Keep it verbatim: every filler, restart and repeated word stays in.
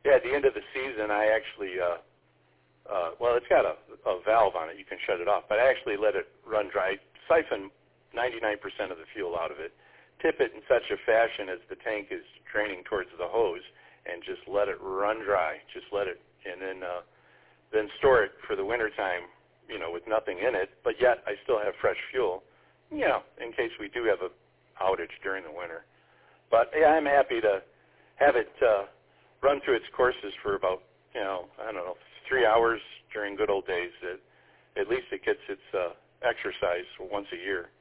Yeah, at the end of the season, I actually, uh, uh, well, it's got a, a valve on it. You can shut it off. But I actually let it run dry, siphon ninety-nine percent of the fuel out of it, tip it in such a fashion as the tank is draining towards the hose, and just let it run dry. Just let it, and then uh, then store it for the wintertime, you know, with nothing in it. But yet I still have fresh fuel, you know, in case we do have a outage during the winter. But yeah, I'm happy to have it uh, run through its courses for about, you know, I don't know, three hours during good old days. It, at least it gets its uh, exercise once a year.